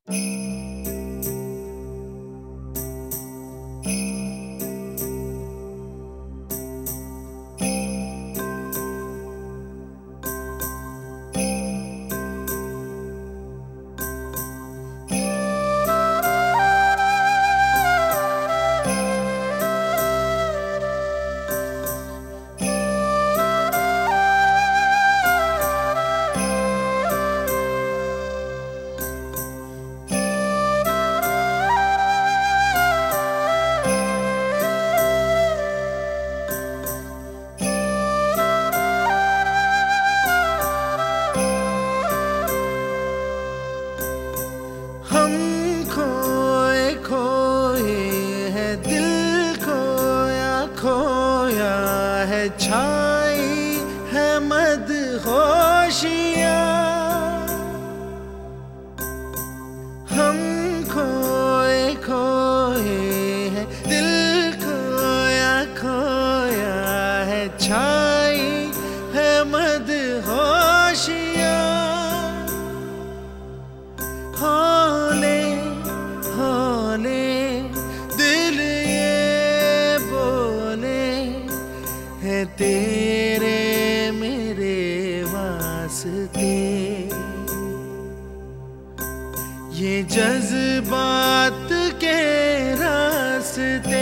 हम खोए खोए है, दिल खोया है, छाई है मदहोशियाँ। हम खोए खोए है, दिल खोया है, छाई है मदहोशियाँ। हौले हौले दिल ये बोले है, तेरे मेरे वास्ते। ये जज्बात के रास्ते।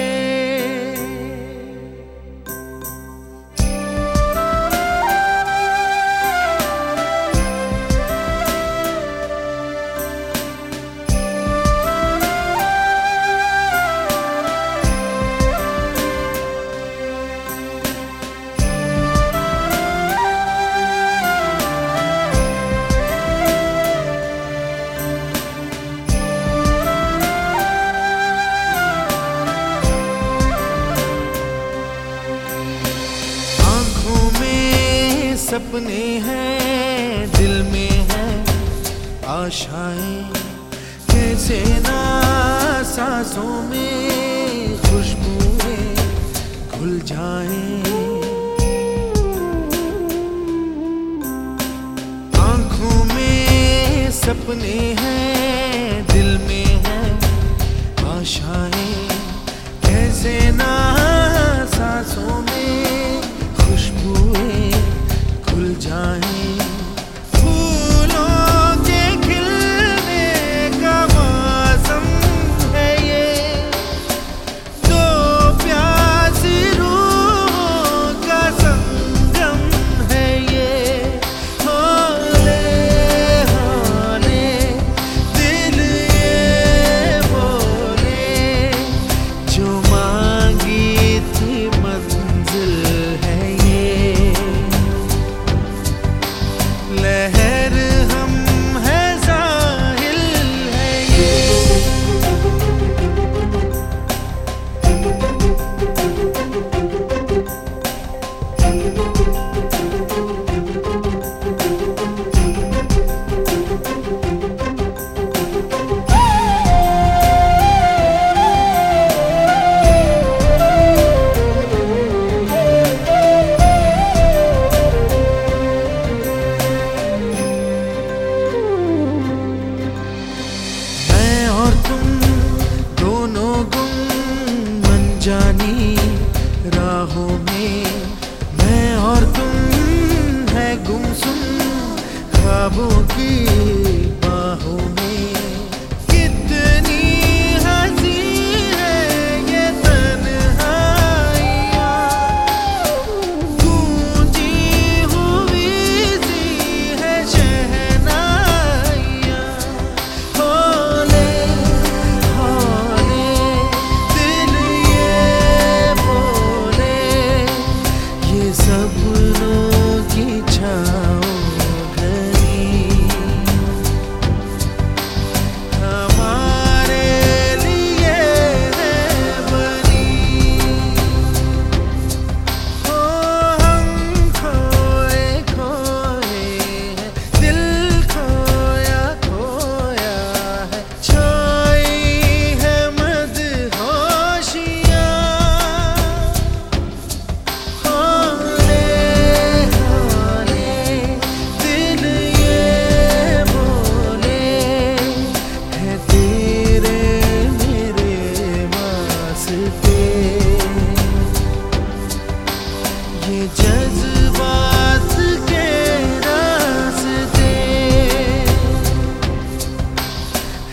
सपने हैं, दिल में है आशाएं, कैसे ना सांसों में खुशबुएं घुल जाएं। आंखों में सपने हैं, दिल में है आशाएं, कैसे ना सांसों में खुशबुएं खुल जाएं। फूलों के खिलने का मौसम है ये, दो प्यासी रूहों का संगम है ये। हौले हौले दिल ये बोले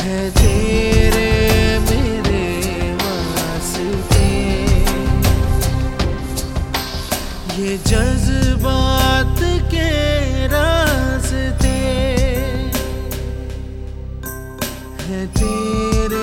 है तेरे मेरे वास्ते। ये जज्बात के रास्ते है तेरे